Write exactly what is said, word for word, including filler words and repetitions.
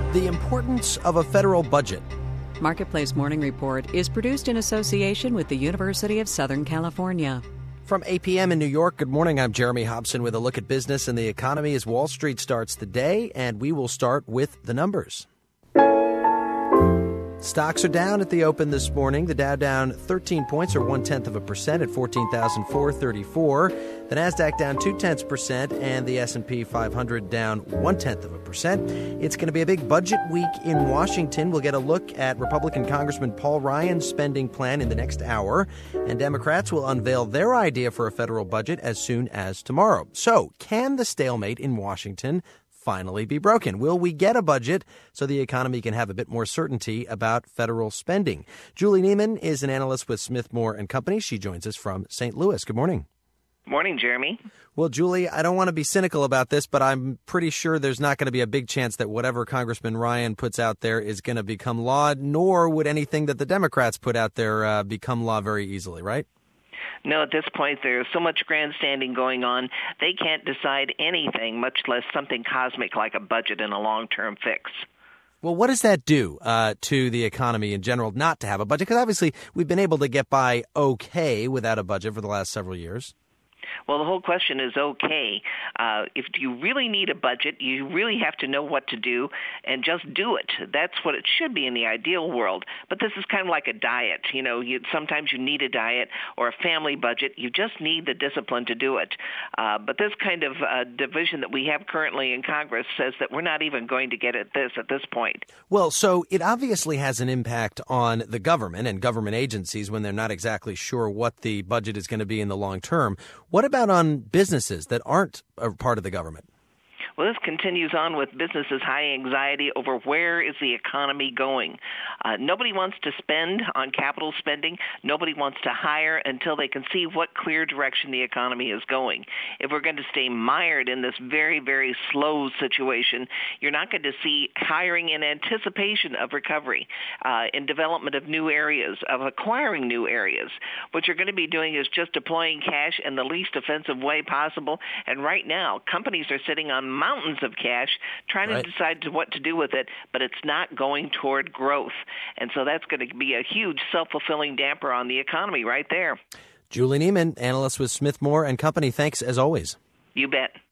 The importance of a federal budget. Marketplace Morning Report is produced in association with the University of Southern California. From eight p.m. in New York, good morning. I'm Jeremy Hobson with a look at business and the economy as Wall Street starts the day, and we will start with the numbers. Stocks are down at the open this morning. The Dow down thirteen points, or one-tenth of a percent, at fourteen thousand four hundred thirty-four. The Nasdaq down two-tenths percent, and the S and P five hundred down one-tenth of a percent. It's going to be a big budget week in Washington. We'll get a look at Republican Congressman Paul Ryan's spending plan in the next hour, and Democrats will unveil their idea for a federal budget as soon as tomorrow. So, can the stalemate in Washington finally be broken? Will we get a budget so the economy can have a bit more certainty about federal spending? Julie Neiman is an analyst with Smith Moore and Company. She joins us from Saint Louis. Good morning. Morning, Jeremy. Well, Julie, I don't want to be cynical about this, but I'm pretty sure there's not going to be a big chance that whatever Congressman Ryan puts out there is going to become law, nor would anything that the Democrats put out there uh, become law very easily, right? No, at this point, there's so much grandstanding going on, they can't decide anything, much less something cosmic like a budget and a long-term fix. Well, what does that do uh, to the economy in general not to have a budget? Because obviously we've been able to get by okay without a budget for the last several years. Well, the whole question is, okay, uh, if you really need a budget, you really have to know what to do and just do it. That's what it should be in the ideal world. But this is kind of like a diet. You know, you, sometimes you need a diet or a family budget. You just need the discipline to do it. Uh, but this kind of uh, division that we have currently in Congress says that we're not even going to get at this at this point. Well, so it obviously has an impact on the government and government agencies when they're not exactly sure what the budget is going to be in the long term. What about on businesses that aren't a part of the government? Well, this continues on with businesses' high anxiety over where is the economy going. Uh, nobody wants to spend on capital spending. Nobody wants to hire until they can see what clear direction the economy is going. If we're going to stay mired in this very, very slow situation, you're not going to see hiring in anticipation of recovery, uh, in development of new areas, of acquiring new areas. What you're going to be doing is just deploying cash in the least offensive way possible. And right now, companies are sitting on mountains of cash trying right. to decide what to do with it, but it's not going toward growth. And so that's going to be a huge self-fulfilling damper on the economy right there. Julie Neiman, analyst with Smith Moore and Company. Thanks as always. You bet.